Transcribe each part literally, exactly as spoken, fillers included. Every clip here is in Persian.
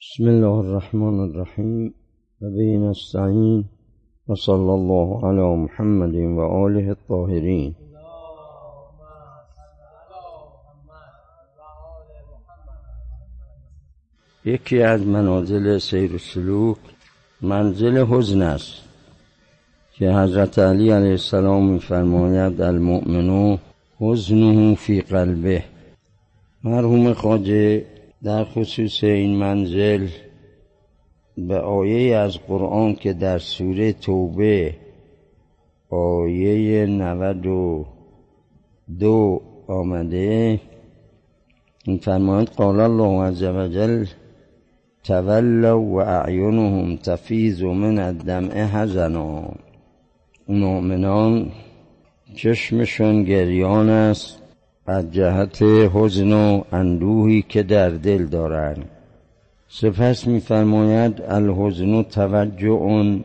بسم الله الرحمن الرحیم و به نستعین و صلی الله علی محمد و آله الطاهرین. یکی از منازل سیر و سلوک منزل حزن است که حضرت علی علیه السلام می‌فرماید المؤمن حزنه فی قلبه. مرحوم خواجه در خصوص این منزل به آیه از قرآن که در سوره توبه آیه نود و دو آمده می‌فرماید قال الله عز وجل تولوا و اعینهم تفیض من الدمع حزنا. مؤمنان چشمشون گریان است از جهت حزن و اندوهی که در دل دارند. سپس می‌فرماید الحزن توجع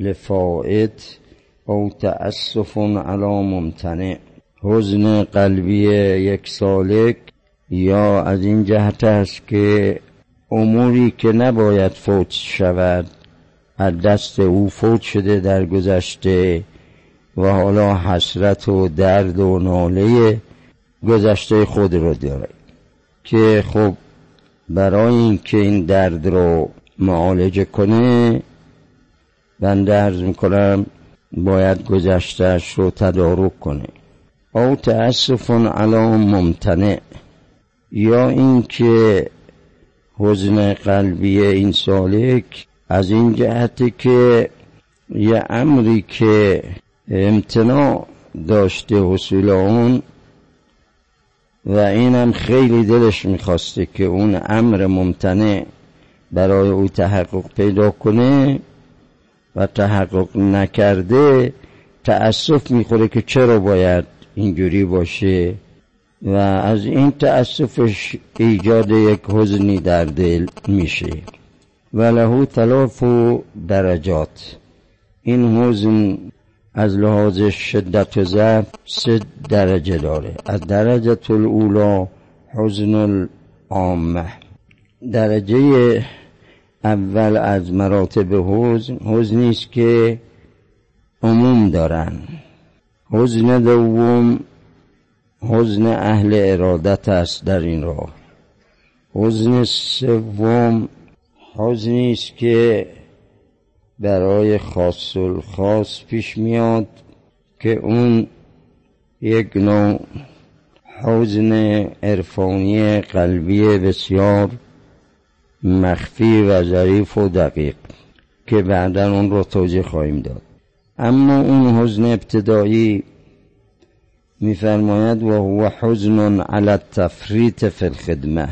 لفائت او تأسف علی ممتنع. حزن قلبی یک سالک یا از این جهت است که اموری که نباید فوت شود از دست او فوت شده در گذشته و حالا حسرت و درد و ناله گذشته خود رو داره که خب برای این که این درد رو معالجه کنه بنده عرض میکنم باید گذشتهش رو تدارک کنه. او تأسف علی ممتنع، یا این که حزن قلبی این سالک از این جهتی که یه امری که امتناع داشته حصول اون و اینم خیلی دلش میخواسته که اون امر ممتنع برای او تحقق پیدا کنه و تحقق نکرده تأسف میخوره که چرا باید اینجوری باشه و از این تأسفش ایجاد یک حزنی در دل میشه. و له ثلاث درجات. این حزن از لحاظ شدت و ضعف سه درجه داره. از درجه الاولی حزن العامه، درجه اول از مراتب حزن حزنی است که عموم دارن. حزن دوم حزن اهل ارادت است در این راه. حزن سوم حزنی است که برای خاص الخاص پیش میاد که اون یک نوع حزن عرفانی قلبی بسیار مخفی و ظریف و دقیق که بعدا اون رو توضیح خواهیم داد. اما اون حزن ابتدایی می‌فرماید و هو حزن علی التفریط فی الخدمه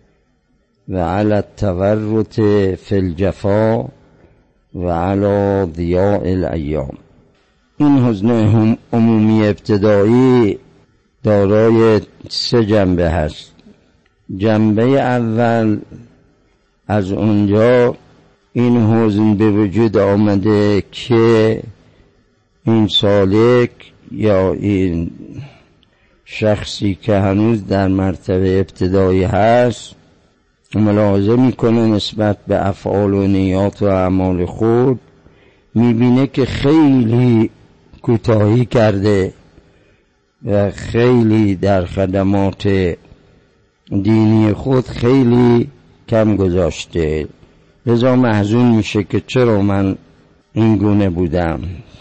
و علی التورط فی الجفا و علی ضیاع الایام. این حزن عمومی ابتدایی دارای سه جنبه هست. جنبه اول از اونجا این حزن به وجود آمده که این سالک یا این شخصی که هنوز در مرتبه ابتدایی هست ملاحظه میکنه نسبت به افعال و نیات و اعمال خود، میبینه که خیلی کوتاهی کرده و خیلی در خدمات دینی خود خیلی کم گذاشته. لذا محزون میشه که چرا من این گونه بودم.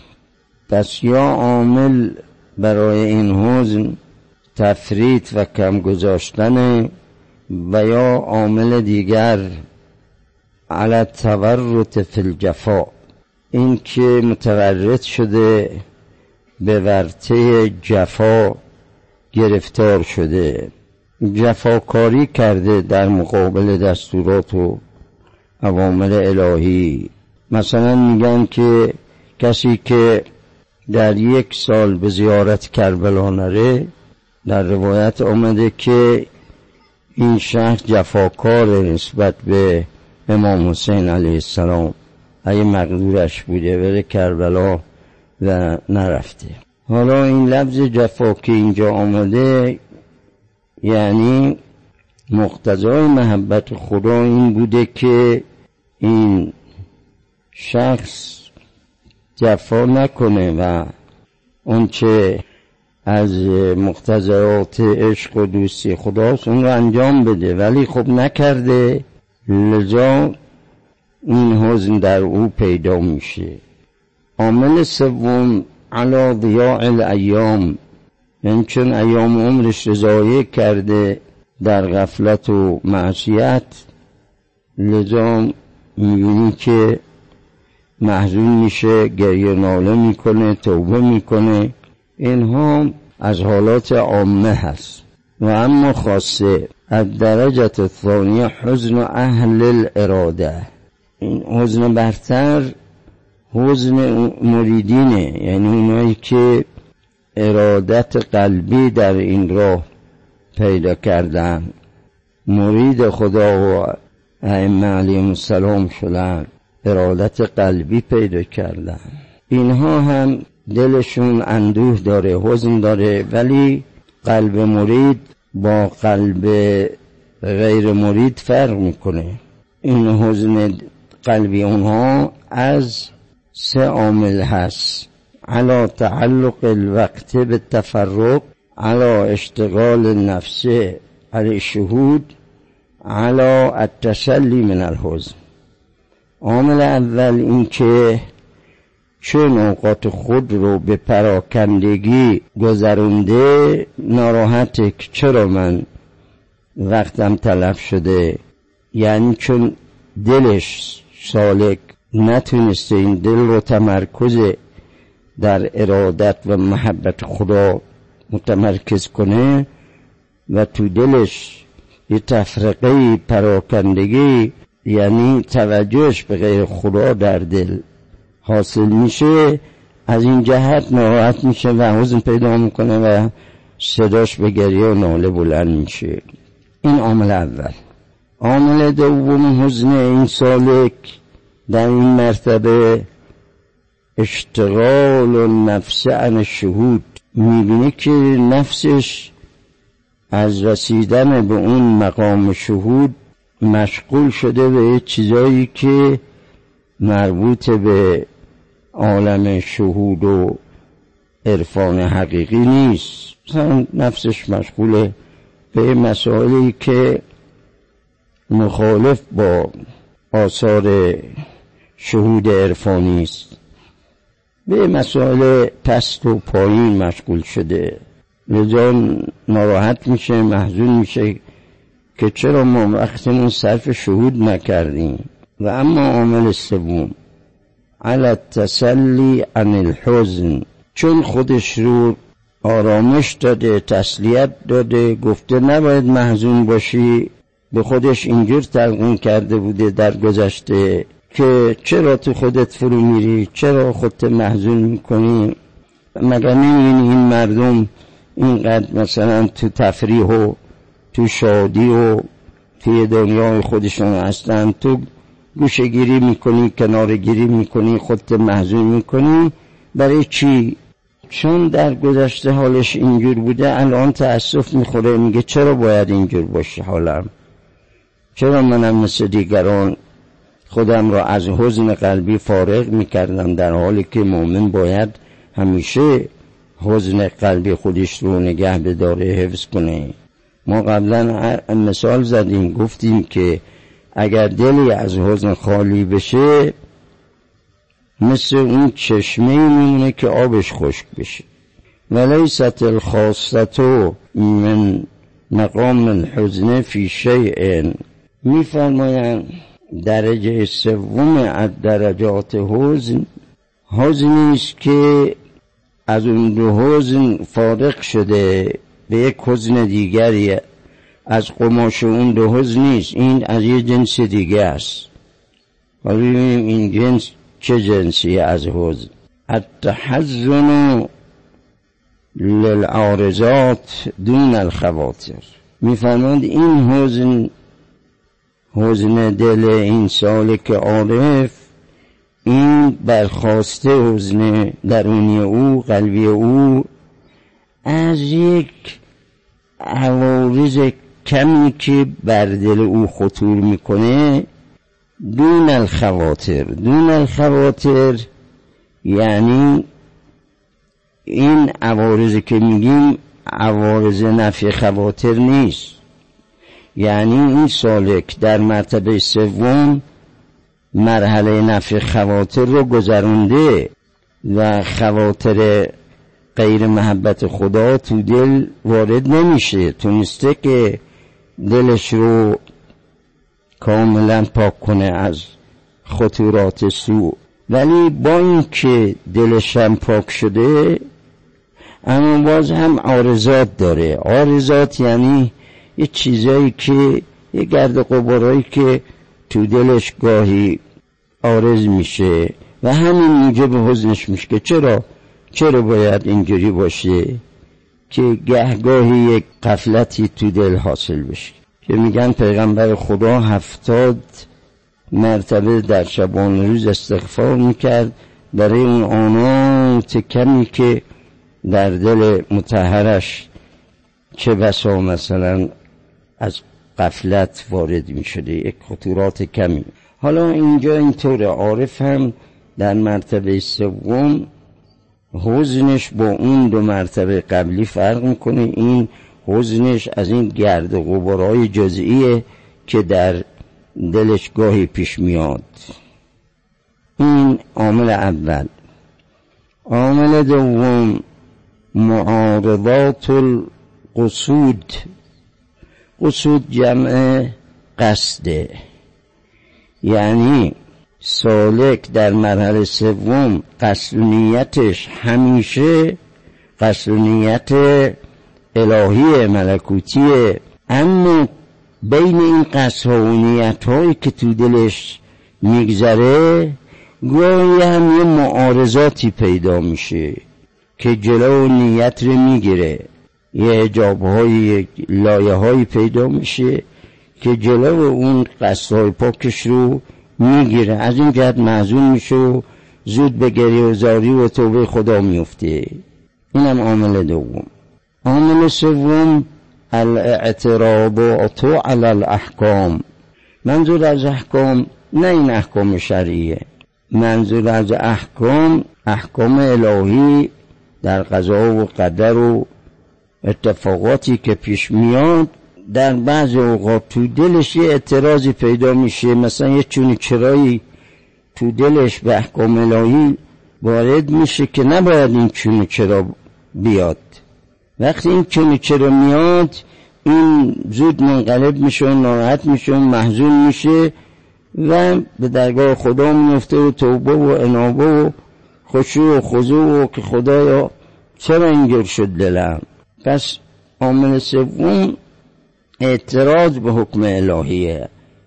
پس یا عامل برای این حزن تفریط و کم گذاشتن و یا عامل دیگر علی التورط فی الجفا، این که متورط شده به ورطه جفا گرفتار شده، جفاکاری کرده در مقابل دستورات و اوامر الهی. مثلا میگن که کسی که در یک سال به زیارت کربلا نره، در روایت آمده که این شهر جفاکار نسبت به امام حسین علیه السلام، اگه مقدورش بوده بره کربلا و نرفته. حالا این لفظ جفا که اینجا آمده یعنی مقتضای محبت خدا این بوده که این شخص جفا نکنه و اون چه از مقتضیات عشق و دوستی خداست اون رو انجام بده، ولی خب نکرده، لذا این حزن در او پیدا میشه. عامل سوم علی ضیاع الایام، یعنی چون ایام عمرش ضایع کرده در غفلت و معصیت، لذا میبینی که محزون میشه، گریه ناله میکنه، توبه میکنه. اینها از حالات عامه هست. و اما خاصه الدرجه الثانیه حزن اهل الاراده، این حزن برتر حزن مریدینه، یعنی اونایی که ارادت قلبی در این راه پیدا کردن، مرید خدا و ائمه علیهم السلام شدن، ارادت قلبی پیدا کردن. اینها هم دلشون اندوه داره، حزن داره، ولی قلب مرید با قلب غیر مرید فرق میکنه. این حزن قلبی اونها از سه عامل هست: علی تعلق الوقت بالتفرق، علی اشتغال النفس علی الشهود، علی التسلی من الحزن. عامل اول این که چون اوقات خود رو به پراکندگی گذرونده، ناراحته که چرا من وقتم تلف شده، یعنی چون دلش سالک نتونسته این دل رو تمرکز در ارادت و محبت خدا متمرکز کنه و تو دلش یه تفرقه پراکندگی، یعنی توجهش به غیر خدا در دل حاصل میشه، از این جهت ناراحت میشه و حزن پیدا میکنه و صداش به گریه و ناله بلند میشه. این عامل اول. عامل دوم حزن این سالک در این مرتبه اشتغال النفس عن الشهود، میبینه که نفسش از رسیدن به اون مقام شهود مشغول شده به چیزایی که مربوط به عالم شهود و عرفان حقیقی نیست. مثلا نفسش مشغول به مسائلی که مخالف با آثار شهود عرفانی است، به مسائل پست و پایین مشغول شده، لذا ناراحت میشه، محزون میشه که چرا ما وقتمون صرف شهود نکردیم. و اما عامل سوم علی التسلی عن الحزن، چون خودش رو آرامش داده، تسلیت داده، گفته نباید محزون باشی، به خودش اینجور تلقین کرده بوده در گذشته که چرا تو خودت فرو میری، چرا خودت محزون میکنی، مگر نمی‌بینی این مردم اینقدر مثلا تو تفریح و تو شادی و توی دنیای خودشون هستن، تو گوشه گیری میکنی، کنار گیری میکنی، خودت محزون میکنی، برای چی؟ چون در گذشته حالش اینجور بوده، الان تأسف میخوره، میگه چرا باید اینجور باشه حالم، چرا منم مثل دیگران خودم را از حزن قلبی فارغ میکردم، در حالی که مؤمن باید همیشه حزن قلبی خودش رو نگه بداره، حفظ کنه. ما قبلا مثال زدیم، گفتیم که اگر دلی از حزن خالی بشه، مثل اون چشمه میمونه که آبش خشک بشه. ولیست الخاصة من مقام الحزن فی شیء، میفرمایند درجه سوم از درجات حزن، حزنی است که از اون دو حزن فارغ شده به یک حزن دیگری، از قماش اون دو حزن نیست، این از یه جنس دیگه است. حالا ببینیم این جنس چه جنسی از حزن. التحزن للعارضات دون الخواطر، میفرماند این حزن، حزن دل این سالک عارف، این برخاسته حزن درونی او، قلبی او، از یک عوارض کمی که بر دل او خطور میکنه دون الخواطر. دون الخواطر یعنی این عوارضی که میگیم عوارض نفی خواطر نیست، یعنی این سالک در مرتبه سوم مرحله نفی خواطر رو گذرونده و خواطر غیر محبت خدا تو دل وارد نمیشه، تونسته که دلش رو کاملا پاک کنه از خطورات سوء. ولی با این که دلش هم پاک شده اما باز هم عارضات داره. عارضات یعنی یه چیزایی که یه گرد و غبارایی که تو دلش گاهی عارض میشه و همین موجب حزنش میشه که چرا چرا باید اینجوری باشه که گهگاهی یک غفلتی تو دل حاصل بشه. که میگن پیغمبر خدا هفتاد مرتبه در شبان روز استغفار میکرد برای اون آنات کمی که در دل مطهرش چه بسا مثلا از غفلت وارد میشده، یک خطورات کمی. حالا اینجا اینطوره، عارف هم در مرتبه سوم حزنش با اون دو مرتبه قبلی فرق میکنه. این حزنش از این گرد و غبارهای جزئیه که در دلش گاهی پیش میاد. این عامل اول. عامل دوم معارضات القصود. قصود جمع قصده، یعنی سالک در مرحله سوم قصد نیتش همیشه قصد نیت الهی ملکوتیه، اما بین این قصدها و نیتهایی که تو دلش میگذره گاهی هم یه معارضاتی پیدا میشه که جلو نیت رو میگیره، یه حجاب‌های لایه‌هایی پیدا میشه که جلو اون قصدهای پاکش رو میگیره. از این جهت محزون میشه و زود به گریه و زاری و توبه خدا میفته. اینم عامل دوم. عامل سوم الاعتراضات علی الاحکام. منظور از احکام نه این احکام شرعیه، منظور از احکام احکام الهی در قضا و قدر و اتفاقاتی که پیش میاد. در بعض اوقات تو دلش یه اعتراضی پیدا میشه، مثلا یه چونی چرایی تو دلش به احکام الهی وارد میشه که نباید این چونی چرا بیاد. وقتی این چونی چرا میاد این زود منقلب میشه و ناراحت میشه و محزون میشه و به درگاه خدا میفته و توبه و انابه و خشوع و خضوع و که خدایا چرا اینجور شد دلم. پس عامل سوم اعتراض به حکم الهیه،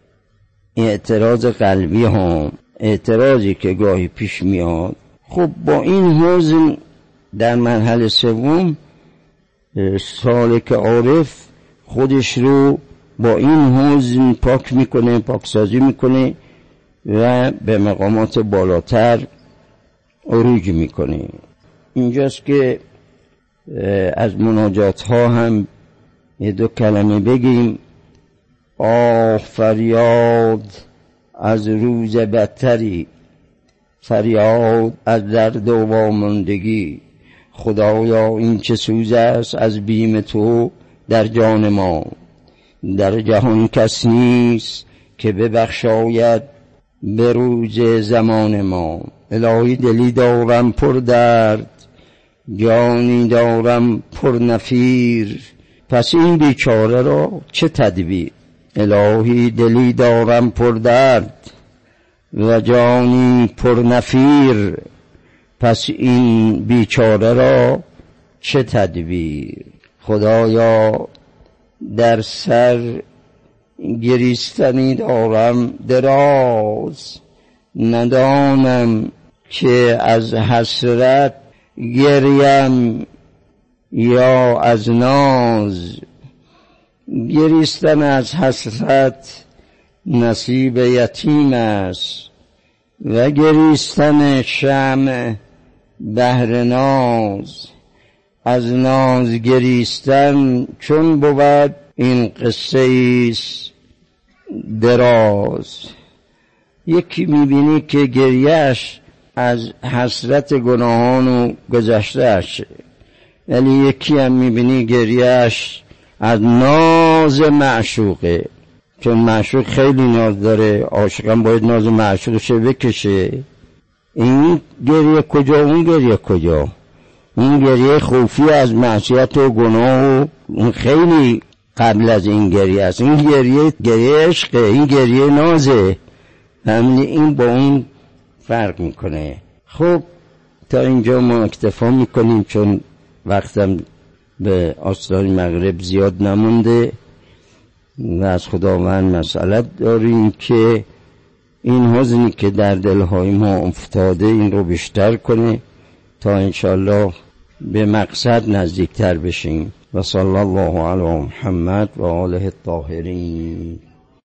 اعتراض قلبی هم، اعتراضی که گاهی پیش میاد. خب با این حزن در مرحله سوم سالک عارف خودش رو با این حزن پاک میکنه، پاکسازی میکنه و به مقامات بالاتر عروج میکنه. اینجاست که از مناجات ها هم یه دو کلمه بگیم. آه فریاد از روز بدتری، فریاد از درد و واماندگی. خدایا این چه سوز است از بیم تو در جان ما. در جهان کس نیست که ببخشاید به روز زمان ما. الهی دلی دارم پر درد، جانی دارم پر نفیر، پس این بیچاره را چه تدبیر. الهی دلی دارم پر درد و جانی پر نفیر، پس این بیچاره را چه تدبیر. خدایا در سر گریستنی دارم دراز، ندانم که از حسرت گریم یا از ناز. گریستن از حسرت نصیب یتیم است و گریستن شمع بهر ناز. از ناز گریستن چون بود این قصه ایست دراز. یکی میبینی که گریهش از حسرت گناهان و گذشتهش، ولی یکی هم میبینی گریهش از ناز معشوقه، چون معشوق خیلی ناز داره، عاشقم باید ناز معشوقش بکشه. این گریه کجا اون گریه کجا؟ این گریه خوفی از معصیت و گناه و اون خیلی قبل از این گریه است. این گریه گریه عشقه، این گریه نازه. همین این با اون فرق میکنه. خب تا اینجا ما اکتفا میکنیم، چون وقتم به آستان مغرب زیاد نمونده و از خداوند مسئلت داریم که این حزنی که در دلهای ما افتاده این رو بیشتر کنه تا انشالله به مقصد نزدیکتر بشیم. و صلی الله علی محمد و آله الطاهرین.